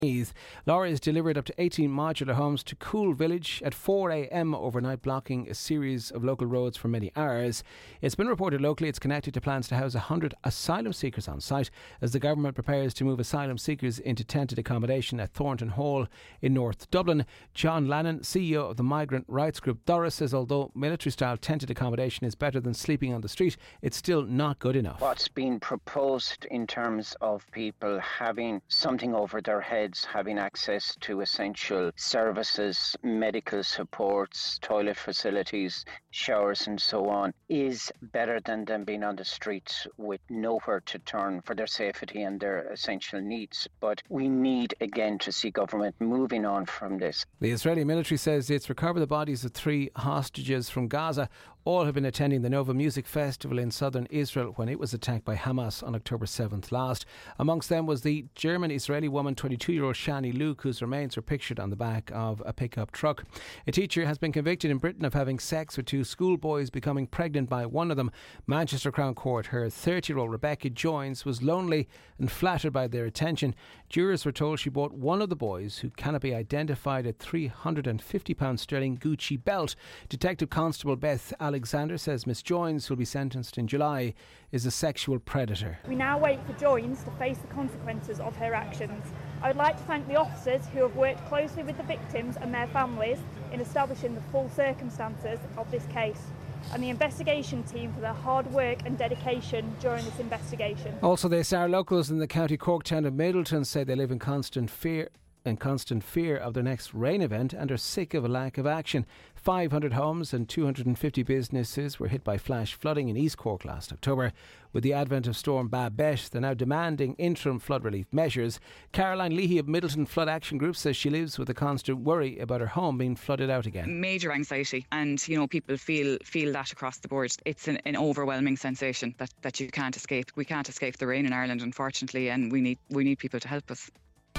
Laura has delivered up to 18 modular homes to Cool Village at 4 a.m. overnight, blocking a series of local roads for many hours. It's been reported locally it's connected to plans to house 100 asylum seekers on site as the government prepares to move asylum seekers into tented accommodation at Thornton Hall in North Dublin. John Lannon, CEO of the migrant rights group Doris, says although military-style tented accommodation is better than sleeping on the street, it's still not good enough. What's been proposed in terms of people having something over their heads, having access to essential services, medical supports, toilet facilities, showers and so on, is better than them being on the streets with nowhere to turn for their safety and their essential needs. But we need again to see government moving on from this. The Israeli military says it's recovered the bodies of 3 hostages from Gaza. All have been attending the Nova Music Festival in southern Israel when it was attacked by Hamas on October 7th last. Amongst them was the German-Israeli woman 22-year-old Shani Luke, whose remains were pictured on the back of a pickup truck. A teacher has been convicted in Britain of having sex with 2 schoolboys, becoming pregnant by one of them. Manchester Crown Court, her 30-year-old Rebecca Joynes was lonely and flattered by their attention. Jurors were told she bought one of the boys, who cannot be identified, a £350 sterling Gucci belt. Detective Constable Beth Alexander says Miss Joynes, who will be sentenced in July, is a sexual predator. We now wait for Joynes to face the consequences of her actions. I would like to thank the officers who have worked closely with the victims and their families in establishing the full circumstances of this case, and the investigation team for their hard work and dedication during this investigation. Also, the SR locals in the County Cork town of Middleton say they live in constant fear of their next rain event and are sick of a lack of action. 500 homes and 250 businesses were hit by flash flooding in East Cork last October. With the advent of Storm Babette, they're now demanding interim flood relief measures. Caroline Leahy of Middleton Flood Action Group says she lives with a constant worry about her home being flooded out again. Major anxiety, and people feel that across the board. It's an overwhelming sensation that you can't escape. We can't escape the rain in Ireland, unfortunately, and we need people to help us.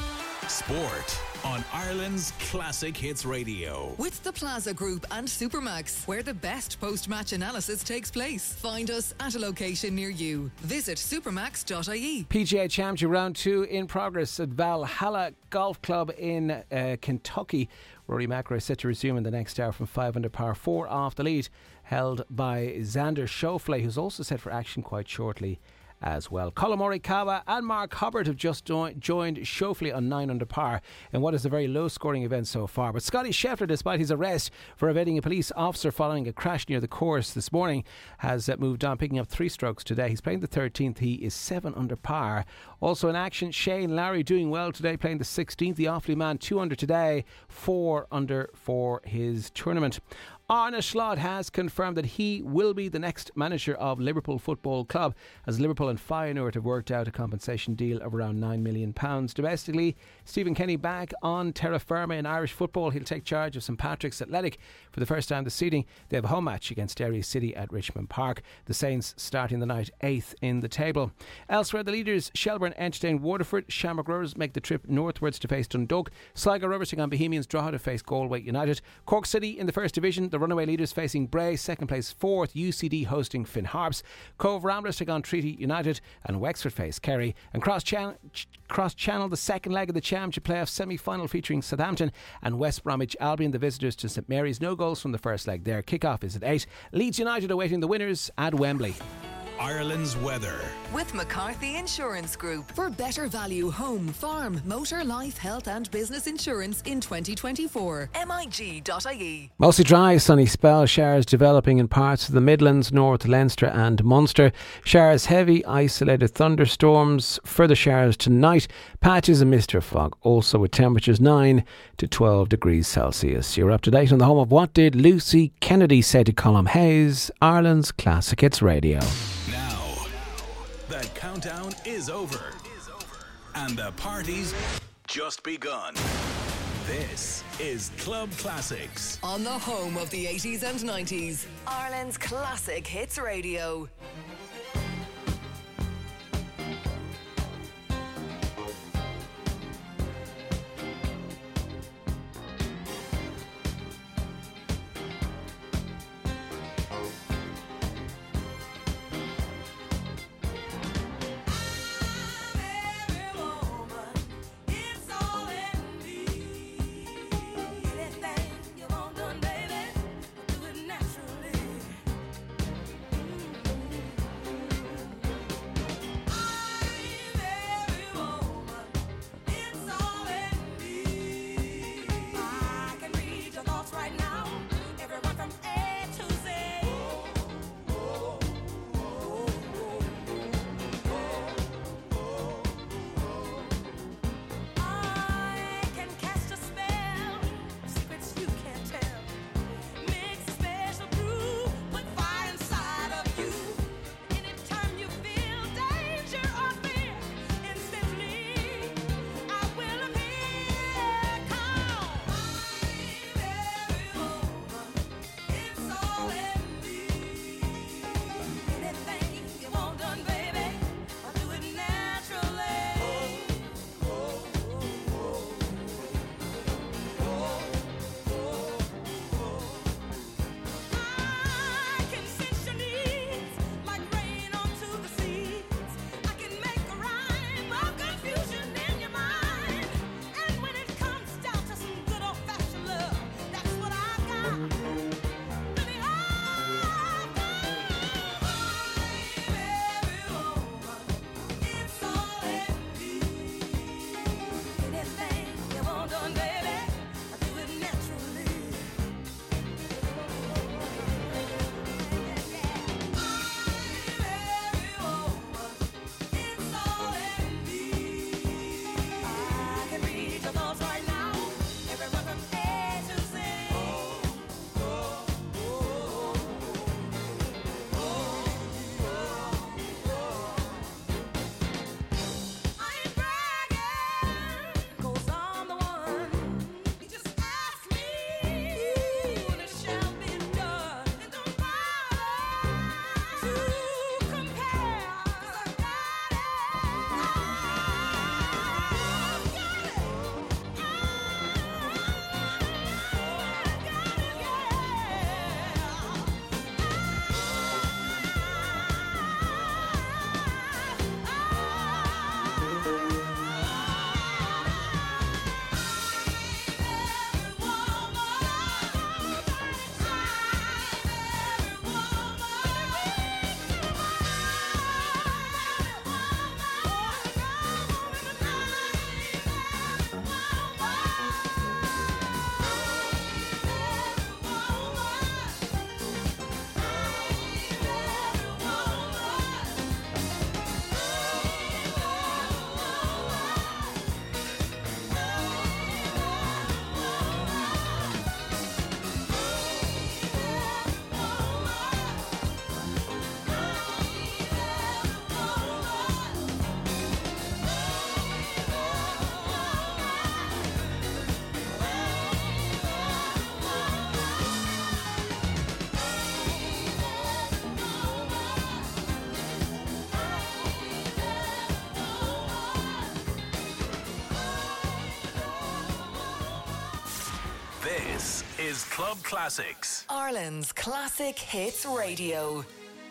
Sport on Ireland's Classic Hits Radio. With the Plaza Group and Supermax, where the best post-match analysis takes place. Find us at a location near you. Visit supermax.ie. PGA Championship Round 2 in progress at Valhalla Golf Club in Kentucky. Rory McIlroy set to resume in the next hour from 5 under par 4 off the lead, held by Xander Schauffele, who's also set for action quite shortly as well. Colin Morikawa and Mark Hubbard have just joined Schauffele on 9 under par in what is a very low scoring event so far. But Scotty Scheffler, despite his arrest for evading a police officer following a crash near the course this morning, has moved on, picking up 3 strokes today. He's playing the 13th. He is 7 under par. Also in action, Shane Lowry doing well today, playing the 16th. The Offaly man 2 under today, 4 under for his tournament. Arne Slot has confirmed that he will be the next manager of Liverpool Football Club, as Liverpool and Feyenoord have worked out a compensation deal of around £9 million. Domestically, Stephen Kenny back on terra firma in Irish football. He'll take charge of St Patrick's Athletic for the first time this evening. They have a home match against Derry City at Richmond Park. The Saints starting the night 8th in the table. Elsewhere, the leaders Shelbourne entertain Waterford. Shamrock Rovers make the trip northwards to face Dundalk. Sligo Rovers take on Bohemians. Drogheda to face Galway United. Cork City in the first division. The runaway leaders facing Bray, second place 4th, UCD hosting Finn Harps. Cove Ramblers take on Treaty United, and Wexford face Kerry. And cross channel the second leg of the Championship playoff semi-final featuring Southampton and West Bromwich Albion, the visitors to St Mary's. No goals from the first leg there. Kick-off is at 8. Leeds United awaiting the winners at Wembley. Ireland's weather. With McCarthy Insurance Group. For better value home, farm, motor, life, health and business insurance in 2024. MIG.ie. Mostly dry, sunny spell. Showers developing in parts of the Midlands, North, Leinster and Munster. Showers heavy, isolated thunderstorms. Further showers tonight. Patches of mist or fog. Also with temperatures 9 to 12 degrees Celsius. You're up to date on the home of What Did Lucy Kennedy Say to Colm Hayes, Ireland's Classic Hits Radio. Now, the countdown is over. And the party's just begun. This is Club Classics. On the home of the 80s and 90s. Ireland's Classic Hits Radio. Every woman, it's all is Club Classics. Ireland's Classic Hits Radio.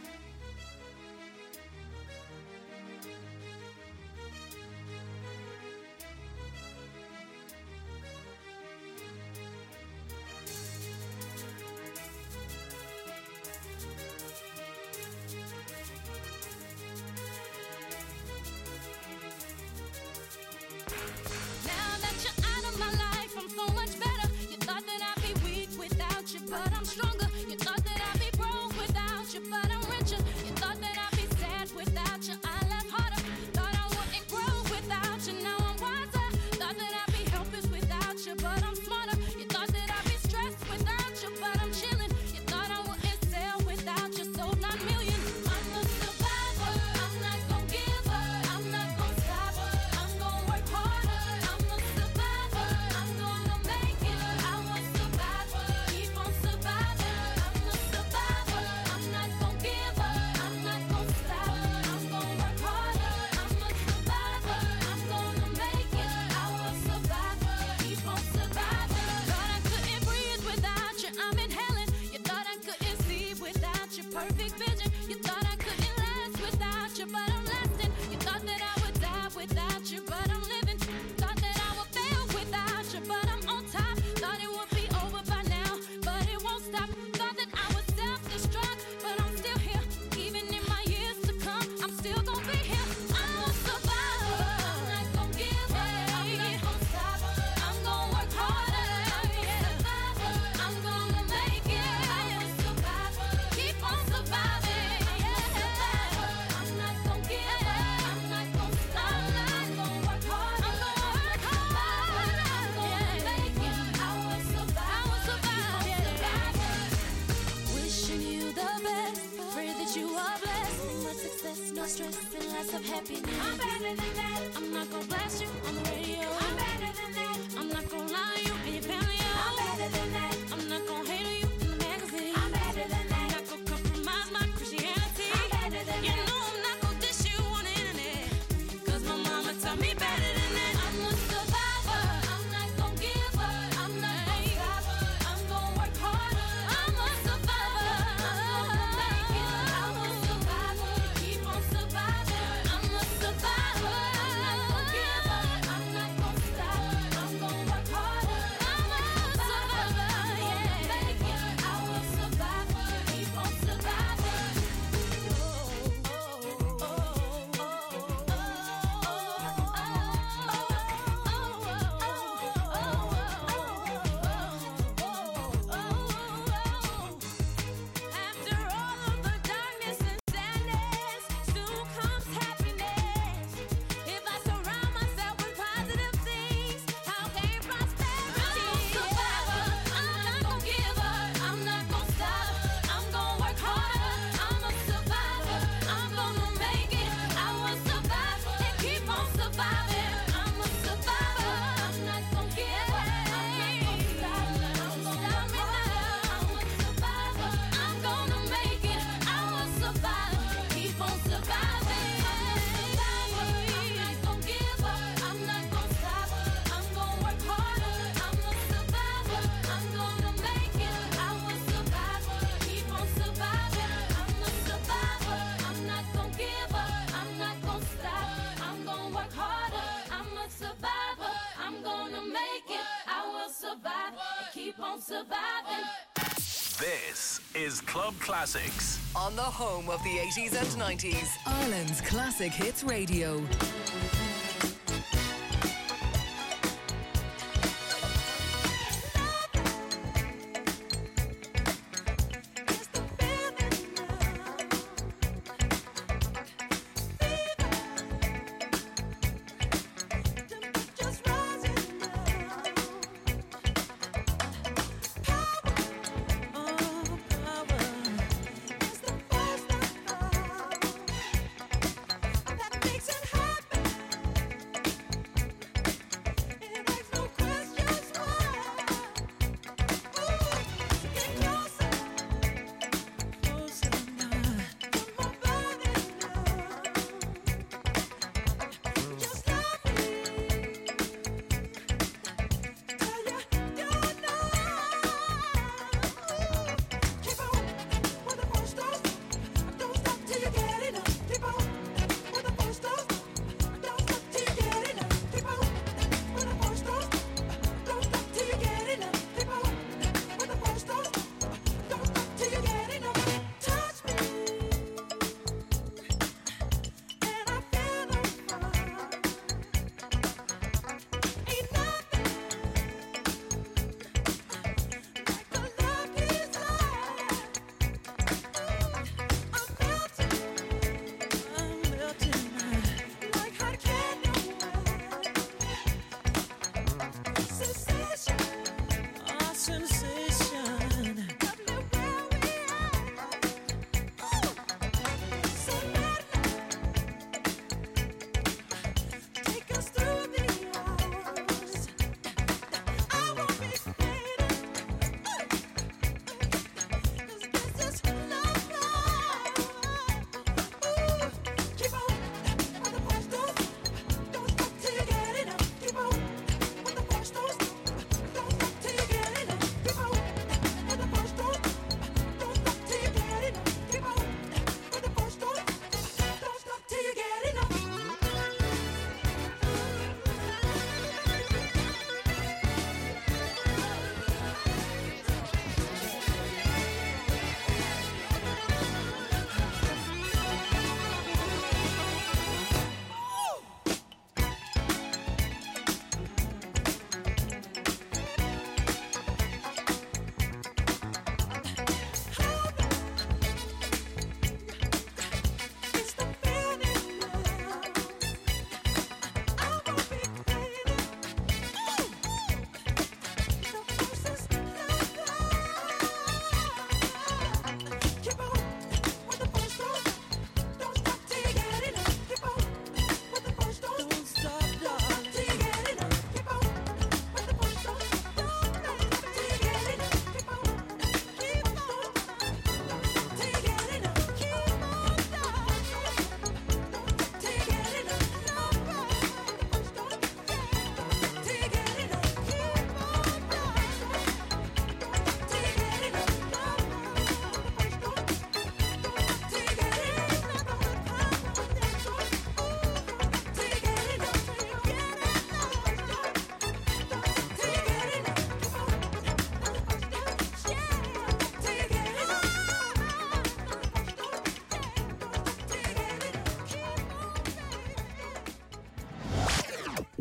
But I'm stronger. You thought that I'd be broke without you, but I'm richer. You thought that I'd be sad without you, I laugh harder. Thought I wouldn't grow without you, now I'm wiser. Thought that I'd be helpless without you, but I'm smarter. You thought that I'd be stressed without you, but I'm chilling. You thought I wouldn't sell without you, sold 9 million. I'm a survivor, I'm not gonna give up, I'm not gonna stop, I'm gonna work harder. I'm a survivor, I'm gonna make it, I will survive, keep on surviving. I'm a survivor, I'm not gonna give up, I'm not gonna stop, I'm gonna work harder. I'm a survivor, I'm gonna make it, I will survive, keep on surviving. Thought I couldn't breathe without you, I'm inhaling. You thought I couldn't see without your perfect vision. You thought I couldn't last without you, but I'm lasting. You thought that I would die without you, but I'm living. Thought that I would fail without you, but I'm on top. Thought it would be over by now, but it won't stop. Thought that I would self-destruct, but I'm still here. Even in my years to come, I'm still gonna be here. I'm a survivor, I'm not gonna give up, I'm not gonna stop, I'm gonna work harder. I'm a survivor, I'm gonna make it, I am a survivor, keep on surviving. I'm a survivor, I'm not gonna give up, I'm not gonna stop, I'm gonna work harder. I'm gonna make it, I will survive, keep on surviving. Wishing you the best, pray that you are blessed. Much success, no stress, and lots of happiness. I'm better than that. I'm not gonna blast you on the radio. I'm better than that. I'm not gonna lie to you and your family. I'm better than that. I'm not gonna hate on you in the magazine. I'm better than that. I'm not gonna compromise my Christianity. I'm better than that. You know I'm not gonna dish you on the internet, 'cause my mama taught me better than that. I'm a survivor, I'm not gonna give up, I'm not gonna stop, I'm gonna work harder. I'm a survivor, I'm gonna make it, I will survive, keep on surviving. I'm a survivor, I'm not gonna give up, I'm not gonna stop, I'm gonna work harder. I'm a survivor, yeah, make it, I will survive, keep on surviving. After all of the darkness and sadness, soon comes happiness. If I surround myself with positive things, how can prosperity? I'm a survivor, I'm not gonna give up, I'm not gonna stop, I'm gonna work harder. I'm a survivor, I'm gonna make it, I will survive and keep on surviving. I'm a survivor, I'm not gonna give up, I'm not gonna stop, I'm gonna stop me now. I'm a survivor, I'm gonna make it, I will survive, keep on surviving. I'm not gonna give up, I'm not gonna stop, I'm gonna work harder. I'm a survivor, I'm gonna make it, I will survive, keep on surviving. I'm a survivor, I'm not gonna give up, I'm not gonna stop, I'm gonna work harder. I'm a survivor, I'm gonna make it, I will survive, keep on surviving. This is Club Classics. On the home of the 80s and 90s. Ireland's Classic Hits Radio. That makes it happen.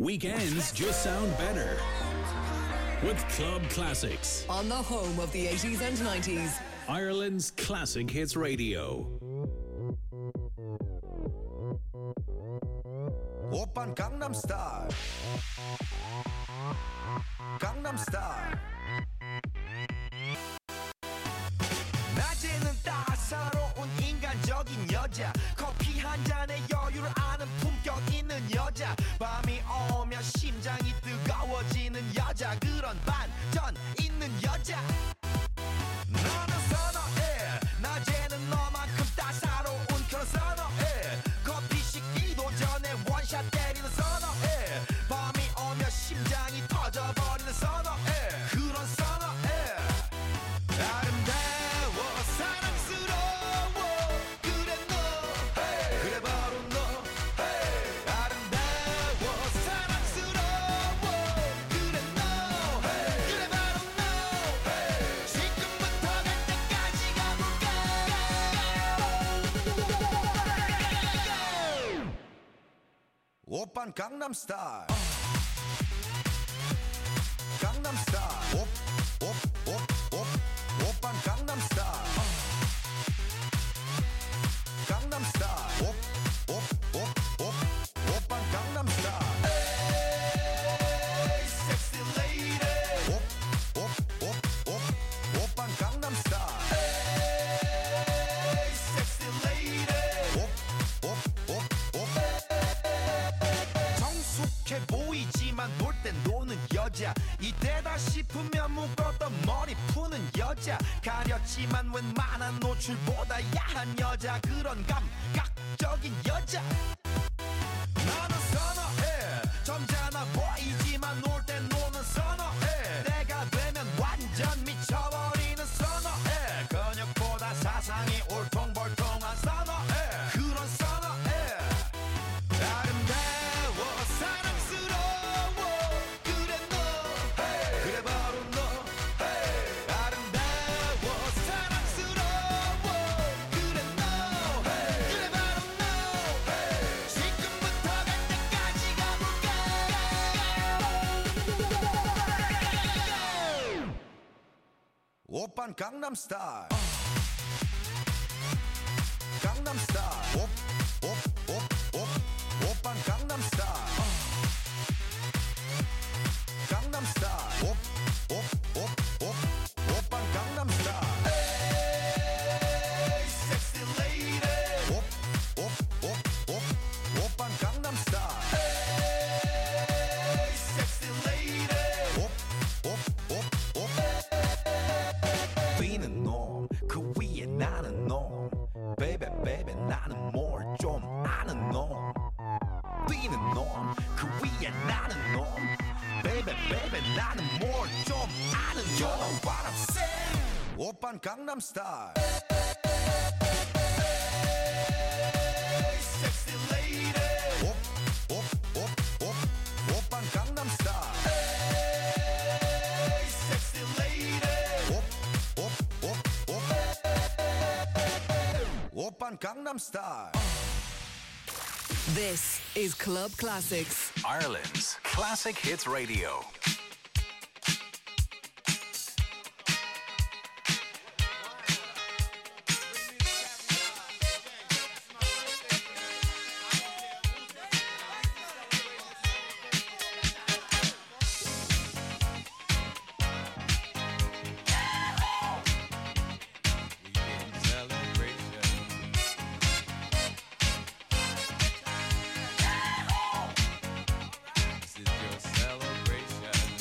Weekends just sound better with Club Classics, On the home of the 80s and 90s. Ireland's classic hits radio. 오빤 강남 스타일 강남 스타일 낮에는 따사로운 인간적인 여자 커피 한 잔에 여유를 아는 품격 있는 여자 밤이 오면 심장이 뜨거워지는 여자 그런 반전 있는 여자 너는 선어해 낮에는 너만큼 따사로운 그런 선어해 커피 식기도 전에 원샷 때리는 선어해 밤이 오면 심장이 터져버리는 선어해 그런 선어해 아름다워 사랑스러워 그래 너 그래 바로 너 아름다워 사랑스러워 그래 너 그래 바로 너 지금부터 갈 때까지 가볼까 오빤 강남 스타일 강남 스타일 오빤 강남 스타일 강남 스타일 오빤 강남 스타일 에이 섹시 레이디 오빤 강남 스타일 에이 섹시 레이디 성숙해 보이지만 놀 땐 노는 여자 이때다 싶으면 묶었던 머리 푸는 여자 가렸지만 웬만한 노출보다 야한 여자 그런 감각적인 여자 나는 선어해 점잖아 보이지만 놀 땐 노는 선어해 내가 되면 완전 미쳐버리는 선어해 근육보다 사상이 울퉁불퉁한 선어해 그런 선어해 아름다워 사랑스러워 그래 너 그래 바로 너 아름다워 사랑스러워 그래 너 그래 바로 너 지금부터 갈 때까지 가볼까 오빤 강남 스타일 강남 스타일 오빤 강남 스타일 강남 스타일 오빤 강남 스타일 에이 섹시 레이디 오빤 강남 스타일 에이 섹시 레이디 뛰는 놈 그 위에 나는 놈 베이베 베이베 나는 뭘 좀 아는 놈 뛰는 놈 그 위에 나는 놈 베이베 베이베 나는 뭘 좀 아는 놈 You know what I'm saying 오빤 강남 스타일 섹시 레이디 오빤 강남 스타일 섹시 레이디 오빤 강남 스타일 This is Club Classics. Ireland's classic hits radio. This is your celebration.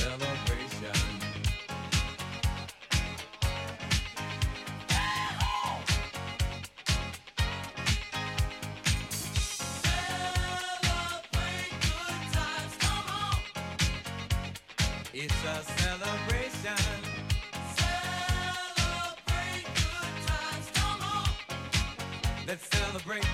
celebration. Celebrate good times, come on. It's a celebration. Celebrate good times, come on. Let's celebrate.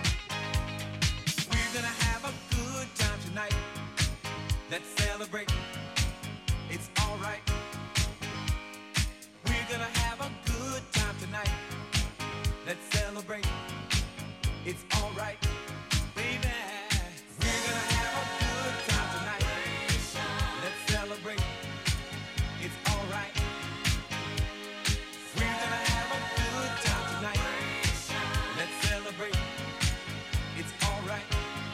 We're gonna have a good time tonight. Let's celebrate. It's alright. We're gonna have a good time tonight. Let's celebrate. It's alright. Baby, we're gonna have a good time tonight. Let's celebrate. It's alright. We're gonna have a good time tonight. Let's celebrate. It's alright.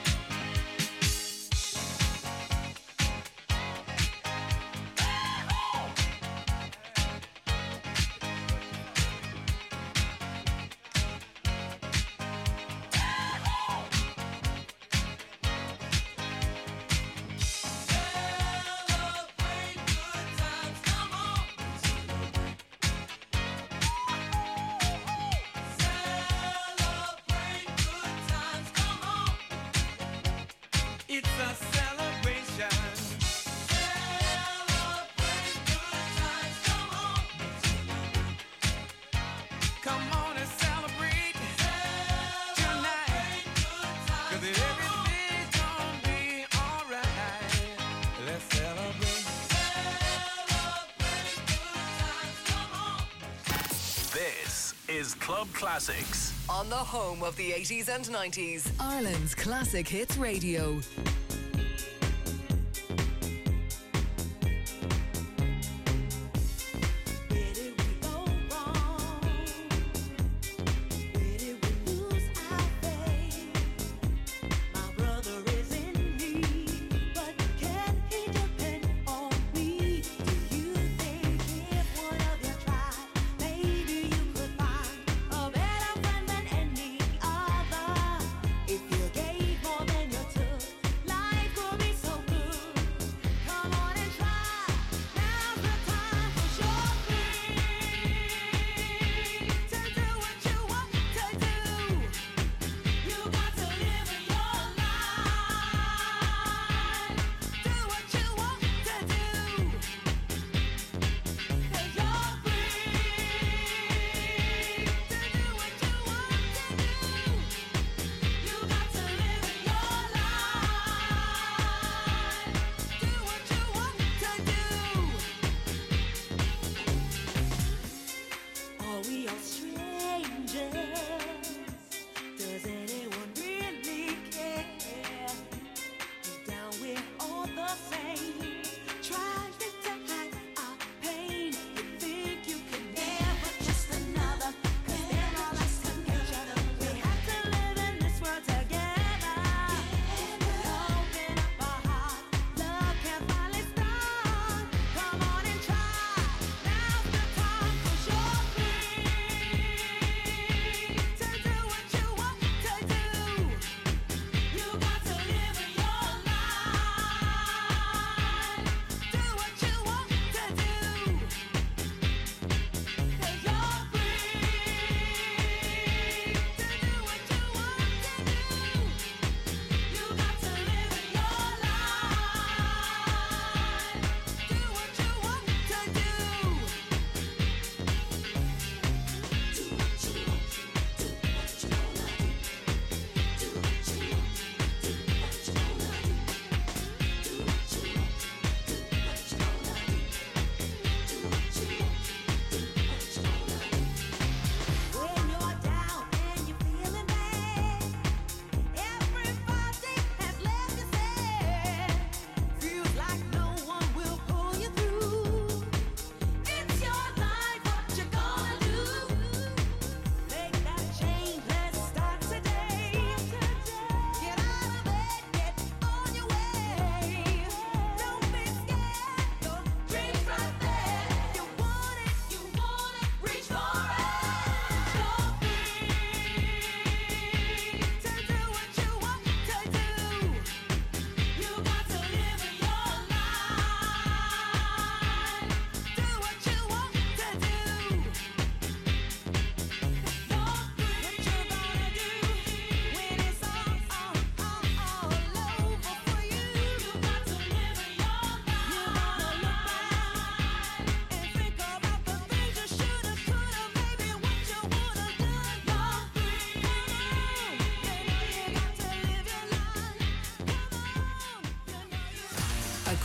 Celebrate good times, come on. Celebrate good times, come on. It's a celebration. Celebrate good times, come on. Come on and celebrate tonight. 'Cause everything's gonna be alright. Let's celebrate. Celebrate good times, come on. This is Club Classics. On the home of the 80s and 90s, Ireland's Classic Hits Radio. Where did we go wrong? Where did we lose our faith? My brother is in need, but can he depend on me? Do you think if one of you tried, maybe you could find a better friend than any other? If you gave more than you took,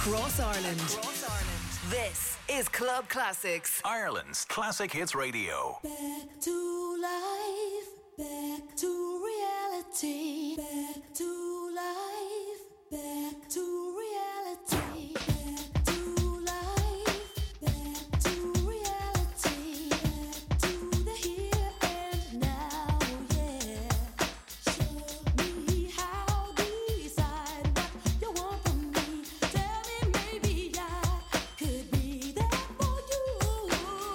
across Ireland. This is Club Classics, Ireland's Classic Hits Radio. Back to life, back to reality, back to life, back to reality, back to life, back to reality, back to the here and now, yeah. Show me how, decide what you want from me. Tell me maybe I could be there for you.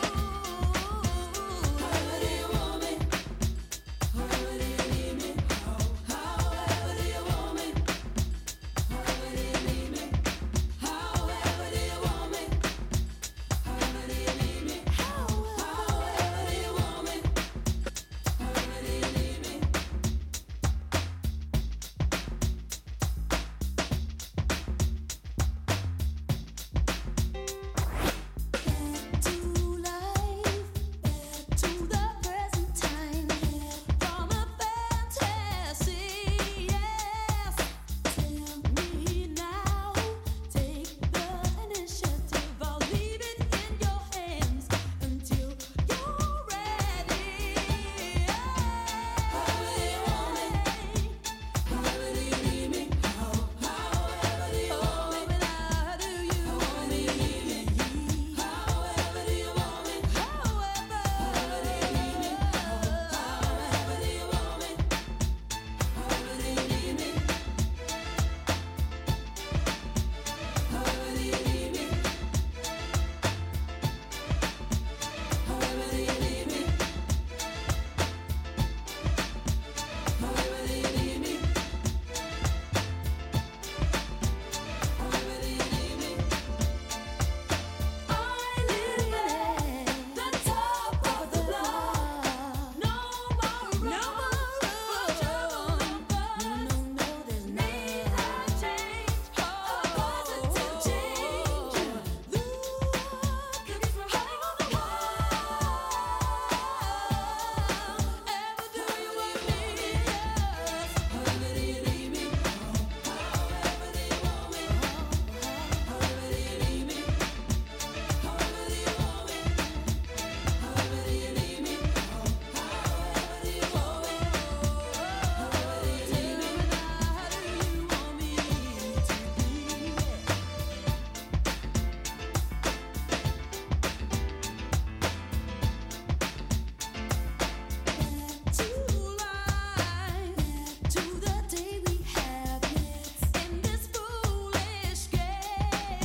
However do you want me? However do you need me? However do you want me? However do you need me? However do you want me? However do you need me? However do you want me? However do you need me? Back to life, back to the present time, from a fantasy, yes. Tell me now, take the initiative. I'll leave it in your hands until you're ready. However do you want me? However do you need me? However do you want me? How do you want me? However do you want me? However do you need me? However do you want me? However do you need me? However do you need me? However do you need me? However do you need me? However do you need me? I live at the top of the block. No more room for trouble. No, there's need a change, a positive change. Look at me from high on the wall. Ever do you want me? Yes. However do you need me? However do you want me? However do you need me? However do you want me? However do you need me? However do you want me? However do you need me? How do you want me to be? Back to life, back to the day we have in this foolish game.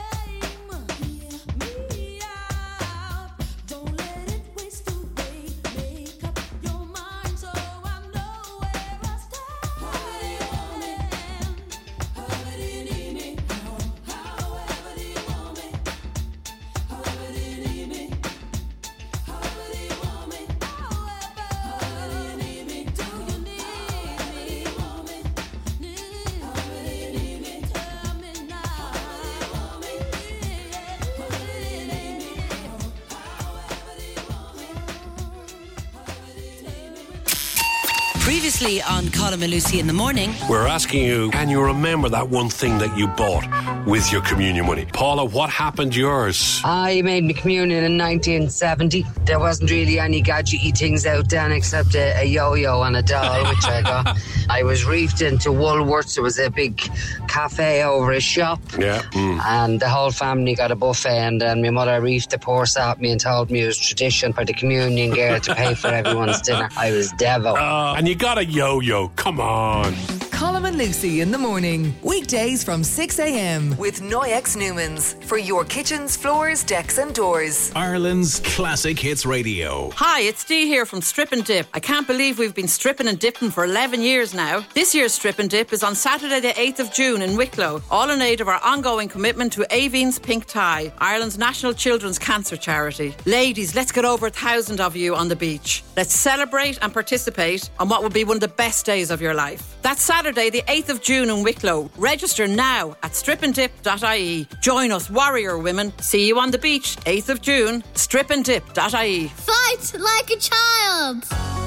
Hear me out, don't let it waste away. Make up your mind so I know where I stand. However do you want me? However do you need me? However do you want me? However do you need me? However do you want me? However do you need me? Do you need me? However do you want me? However do you need me? Tell me now. However do you want me? However do you need me? However do you want me? However do you need me? Previously on Colin and Lucy in the morning. We're asking you, can you remember that one thing that you bought with your communion money? Paula, what happened to yours? I made my communion in 1970. There wasn't really any gadgety things out then except a yo-yo and a doll, which I got. I was reefed into Woolworths. There was a big cafe over a shop. Yeah. And the whole family got a buffet, and then my mother reefed the purse at me and told me it was tradition for the communion girl to pay for everyone's dinner. I was devil. And you got a yo-yo. Come on. Colin and Lucy in the morning. Weekdays from 6 a.m. with Noyex Newmans for your kitchens, floors, decks and doors. Ireland's Classic Hits Radio. Hi, it's Dee here from Strip and Dip. I can't believe we've been stripping and dipping for 11 years now. This year's Strip and Dip is on Saturday the 8th of June in Wicklow, all in aid of our ongoing commitment to Aveen's Pink Tie, Ireland's national children's cancer charity. Ladies, let's get over 1,000 of you on the beach. Let's celebrate and participate on what will be one of the best days of your life. That's Saturday the 8th of June in Wicklow. Register now at stripanddip.ie. Join us, warrior women. See you on the beach, 8th of June, stripanddip.ie. Fight like a child.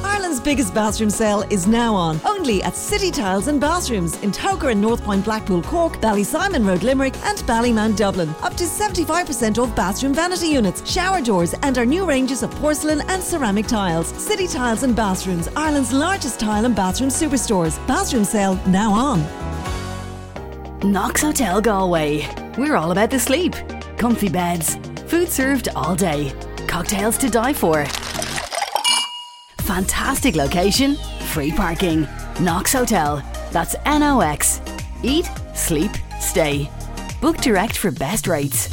Ireland's biggest bathroom sale is now on, only at City Tiles and Bathrooms in Toker and North Point, Blackpool, Cork, Ballysimon Road, Limerick and Ballymount, Dublin. Up to 75% off bathroom vanity units, shower doors and our new ranges of porcelain and ceramic tiles. City Tiles and Bathrooms, Ireland's largest tile and bathroom superstores. Bathroom sale now on. Knox Hotel Galway. We're all about the sleep. Comfy beds, food served all day, cocktails to die for. Fantastic location, free parking. Knox Hotel. That's NOX. Eat, sleep, stay. Book direct for best rates.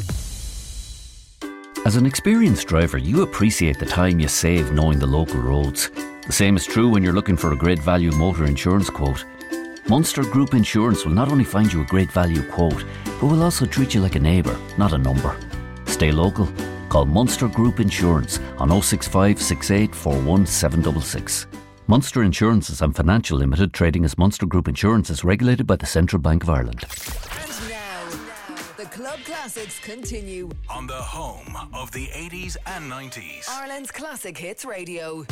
As an experienced driver, you appreciate the time you save knowing the local roads. The same is true when you're looking for a great value motor insurance quote. Munster Group Insurance will not only find you a great value quote, but will also treat you like a neighbour, not a number. Stay local. Call Munster Group Insurance on 065 68 41 766. Munster Insurances and Financial Limited, trading as Munster Group Insurance, is regulated by the Central Bank of Ireland. And now, the Club Classics continue on the home of the 80s and 90s. Ireland's Classic Hits Radio.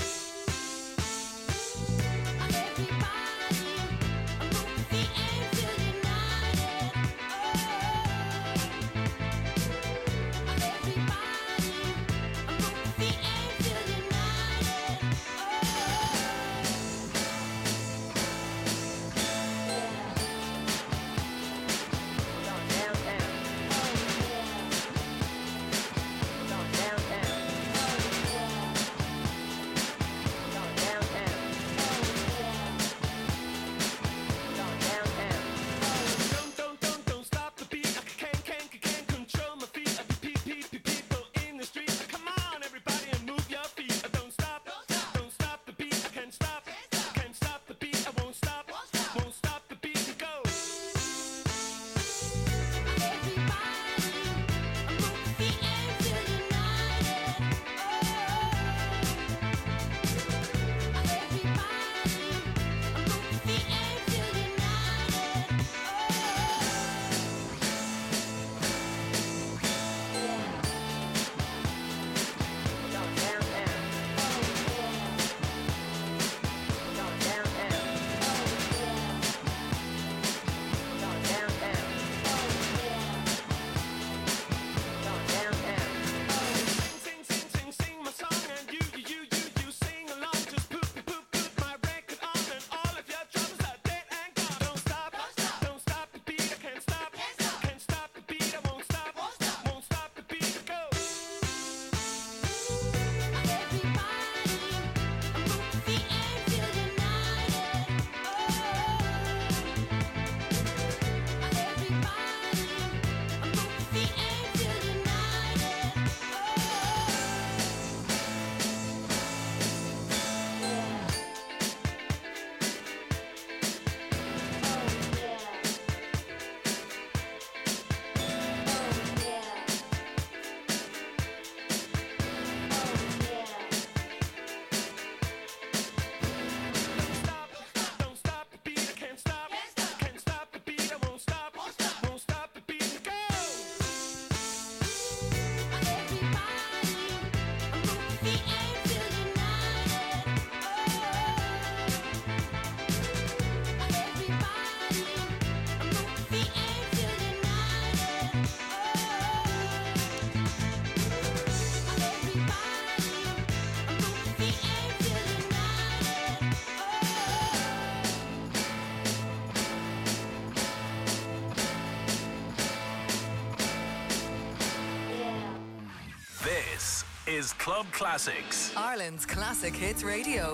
This is Club Classics, Ireland's Classic Hits Radio.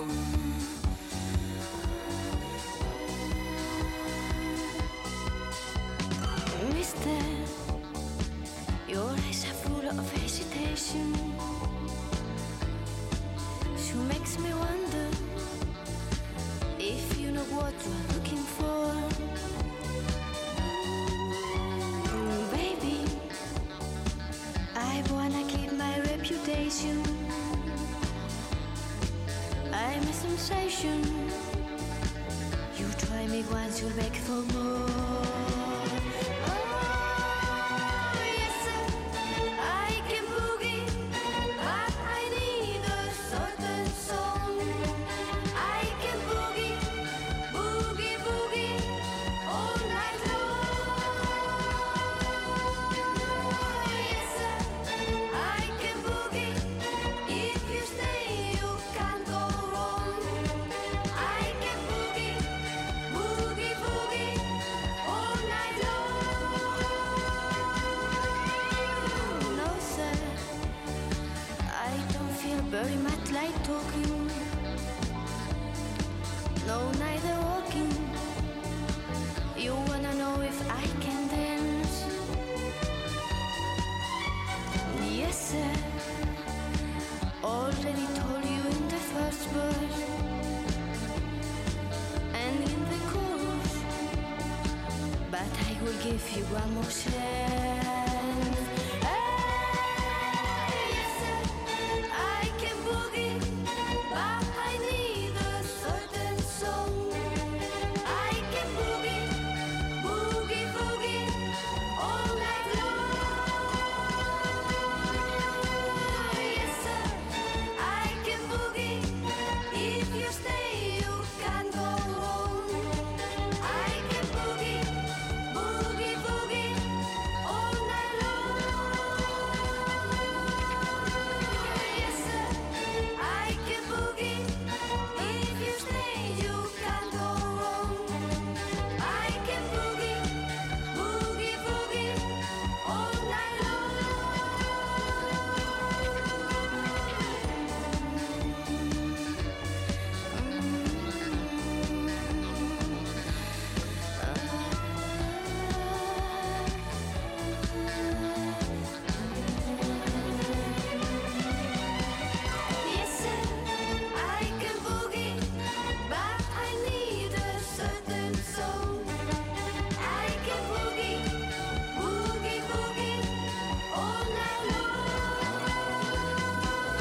Mister, your eyes are full of hesitation. She makes me wonder if you know what you're looking for. Baby, I wanna keep my reputation. I'm a give you one more chance. Yes, sir, I can boogie, but I need a certain song. I can boogie, boogie, boogie all night long. Yes, sir, I can boogie. If you stay, you can't go wrong. I can boogie, boogie, boogie all night long. Yes, sir, I can boogie. If you stay, you can't go wrong. I can boogie, boogie, boogie all night Yes, sir, I can boogie, but I need a certain song. I can boogie, boogie, boogie all night long.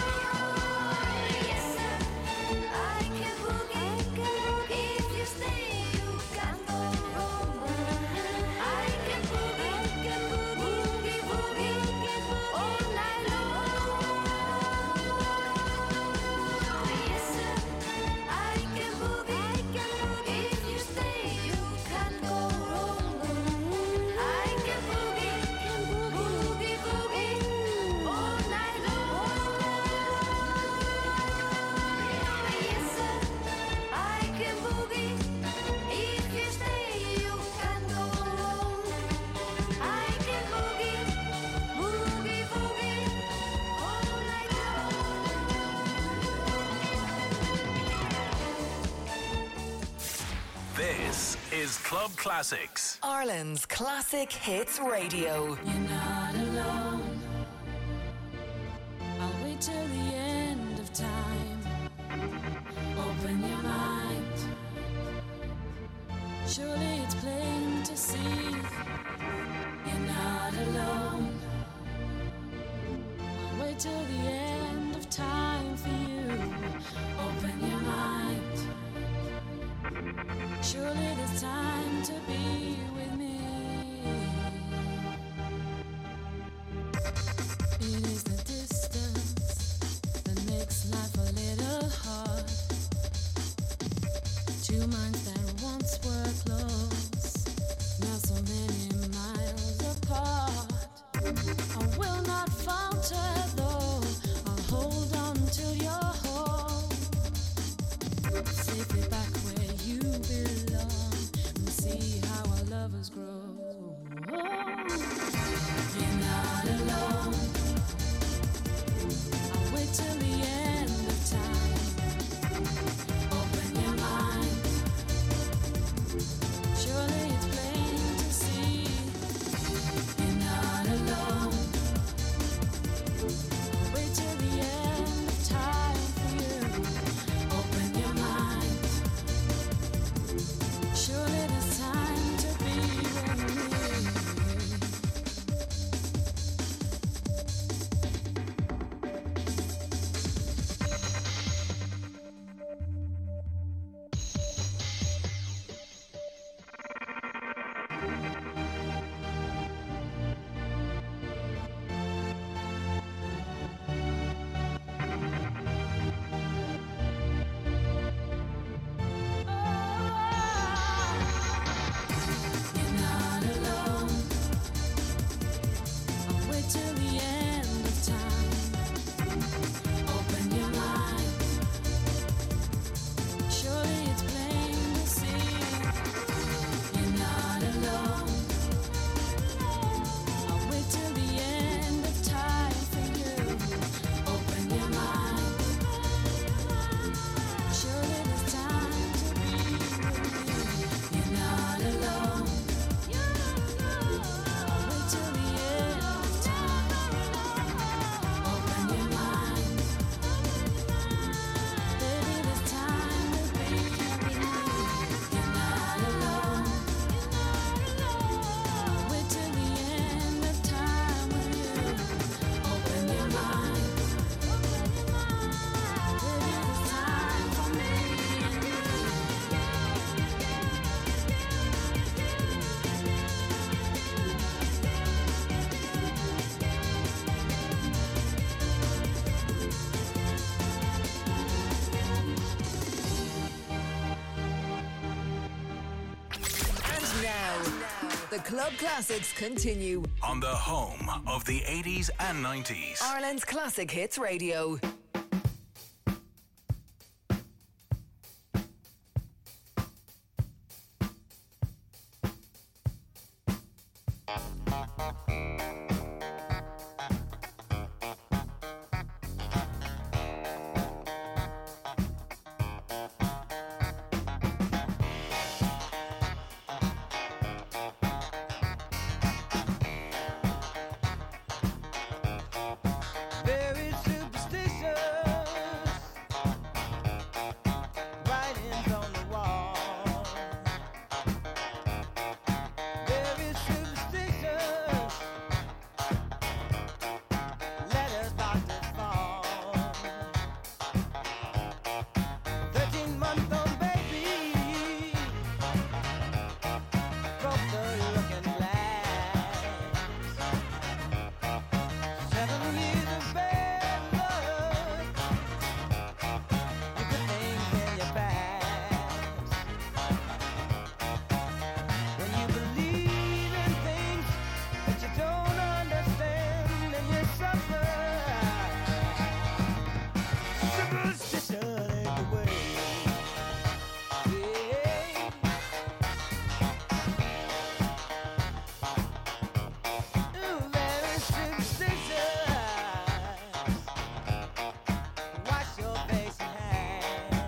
Yes, sir, I can boogie. If you stay, you can't go wrong. I can boogie, boogie, boogie all night long. Yes, sir, I can boogie. If you stay, you can't go wrong. I can boogie, boogie, boogie all night long. Yes, sir, I can boogie. If you stay, you can't go wrong. I can boogie, boogie, boogie all night This is Club Classics. Ireland's Classic Hits Radio. You're not alone. I'll wait till the end of time. Open your mind. Surely it's plain to see. You're not alone. I'll wait till the end of time for you. Open your mind. Surely there's time to be with me. It is the distance that makes life a little hard. Two minds that once were close, now so many miles apart. I will not falter though, I'll hold on till you're home, safely back where you belong, and see how our lovers grow. You're not alone. I'll wait till the end of time. Open your mind. Surely it's plain to see. You're not alone. The Club Classics continue On the home of the 80s and 90s. Ireland's Classic Hits Radio. Very superstitious writings on the wall. Very superstitious letters about to fall. 13-month-old baby broke the looking glass. 7 years of bad luck, you put things in your past. When you believe in things that you don't understand, and you suffer. Superstition ain't the way. Yeah. Ooh, very superstitious. Wash your face and hands.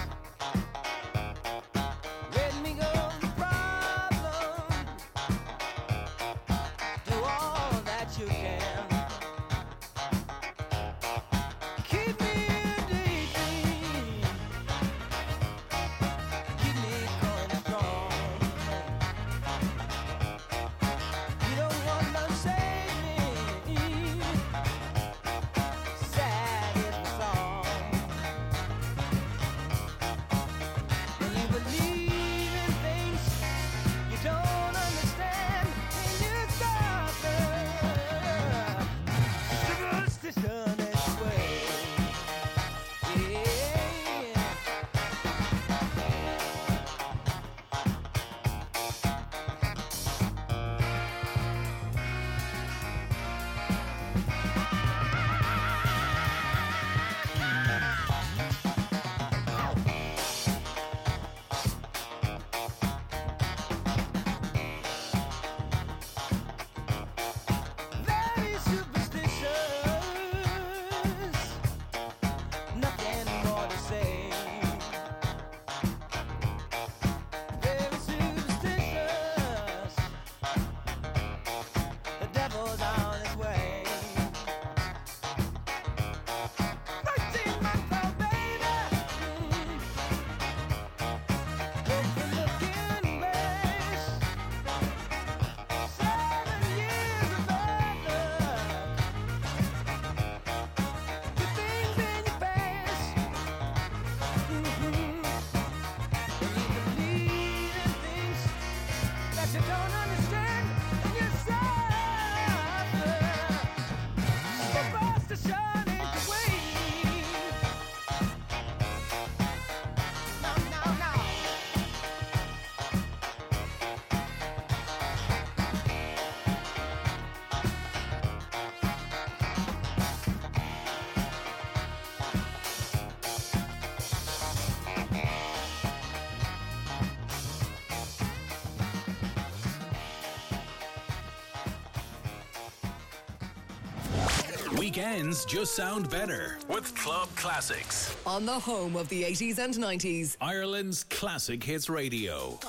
Let me go the problem. Do all that you can. Keep me daydream. Keep me going strong. You don't want to save me. Sad is the song. When you believe in things you don't understand, and you suffer. Superstition is the way. Yeah. Very superstitious. Nothing more to say. Very superstitious. The devil's on his way. 13-month-old baby. Broke the looking glass. 7 years of bad luck. Put things in your past. When you believe in things that you don't understand, and you suffer. Superstition ain't the way. No, no, no. Weekends just sound better with Club Classics. On the home of the 80s and 90s. Ireland's Classic Hits Radio.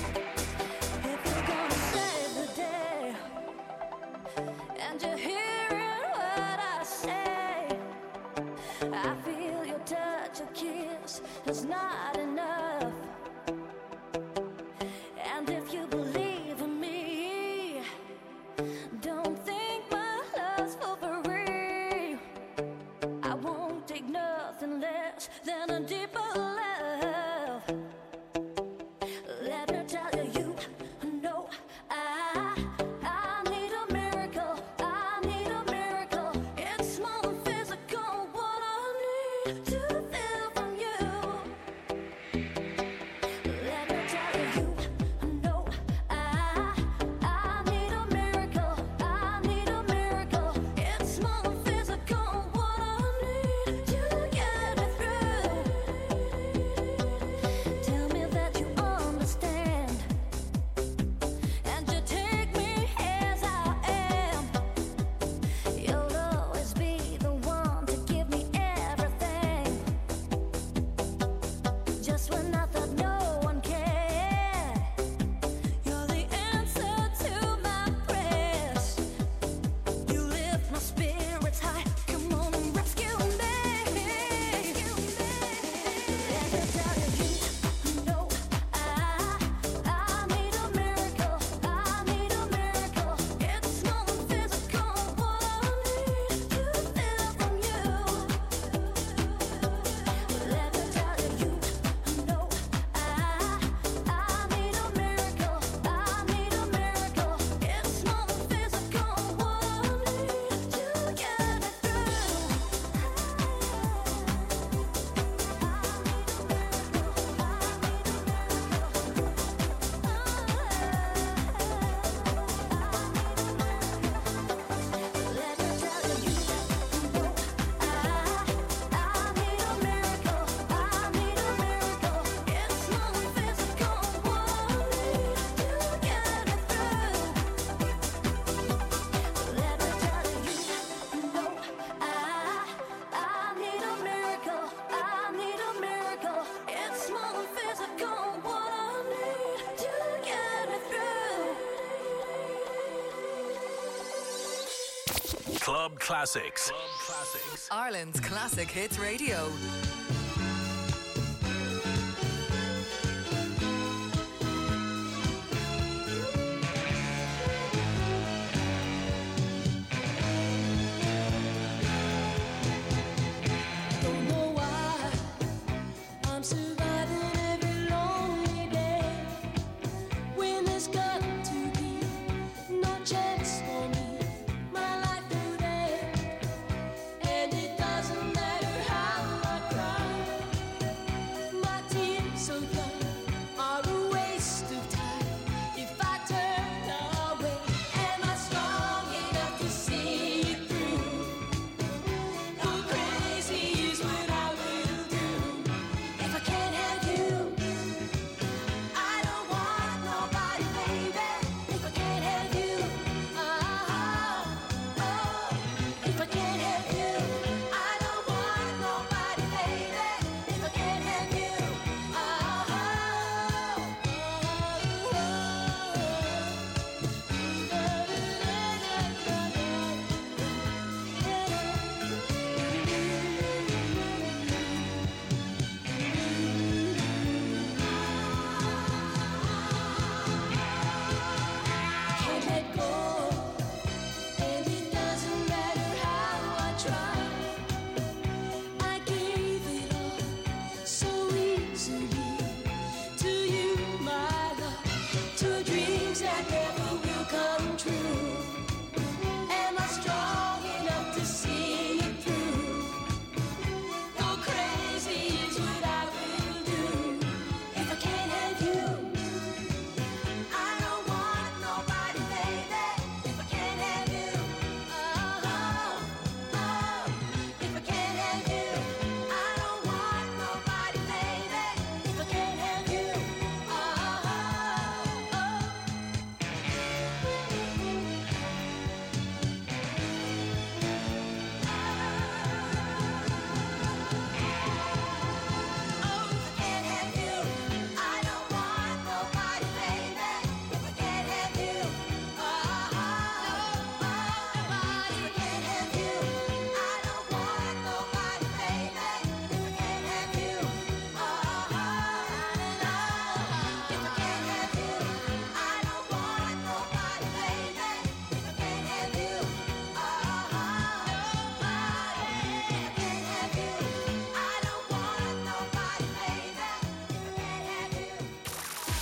And you hear I feel your touch, your kiss is not enough. And if you believe in me, don't think my love's for free. I won't take nothing less than a deeper love. Let me tell you, no, I need a miracle. I need a miracle. It's more than physical. What I need to feel from you. Let me tell you, no, I need a miracle. I need a miracle. It's more than physical. What I need to get me through. Tell me that you understand, and you take me as I am. You'll always be the one to give me everything. Just when I thought no one cared, you're the answer to my prayers. You lift my spirits high. Come on and rescue me. Let me tell you, no, I need a miracle. I need a miracle. It's more than physical. What I need to feel from you. Let me tell you, no, I need a miracle. I need a miracle. It's more than physical. What I need to get me Club Classics. Ireland's Classic Hits Radio. Don't know why I'm surviving every lonely day when there's got to be no chance for me. My life today, and it doesn't matter how I cry.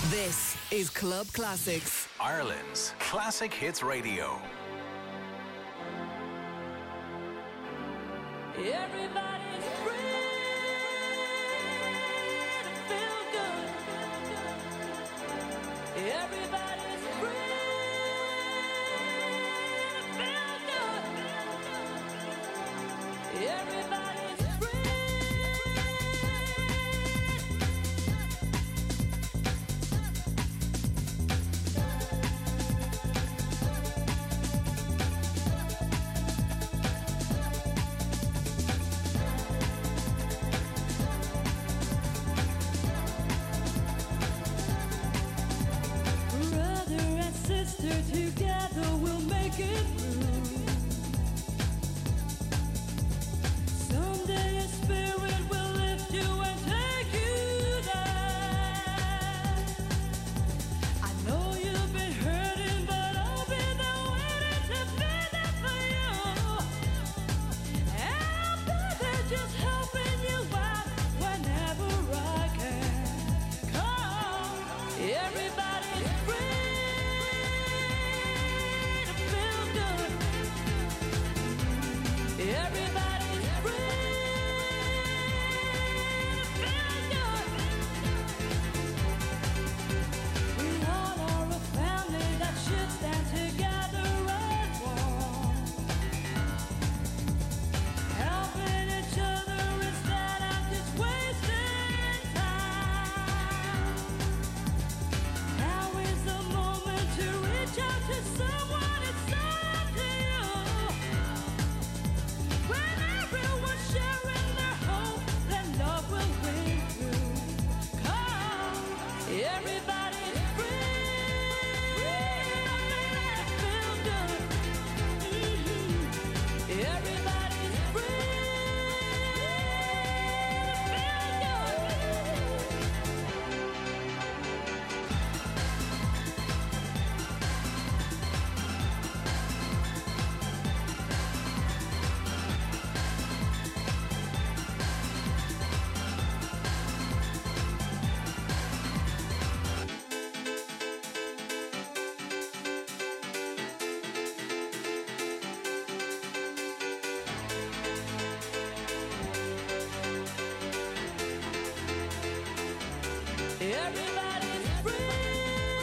This is Club Classics, Ireland's Classic Hits Radio. Everybody's free to feel good. Everybody's free to feel good. Everybody's together we'll make it through. Someday a spirit will lift you and take you there. I know you've been hurting, but I'll be there waiting to be there for you. And I'll be there just helping you out whenever I can. Come, everybody's free. Everybody's free to feel good. We all are a family that should stand together as one, helping each other instead of just wasting time. Now is the moment to reach out to someone. It's up to you. When everyone's sharing their hope, then love will ring through. Come, everybody's free to feel good. Everybody's free to Everybody's free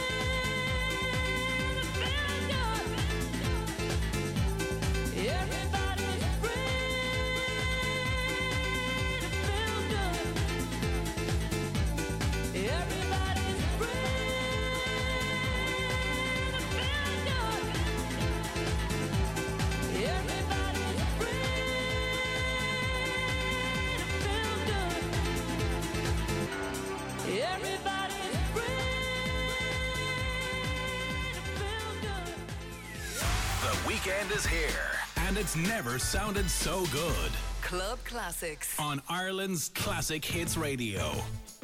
to feel good. Everybody's free to feel good. Everybody's free to feel good. Everybody's free to feel good. Everybody's The weekend is here, and it's never sounded so good. Club Classics On Ireland's Classic Hits Radio.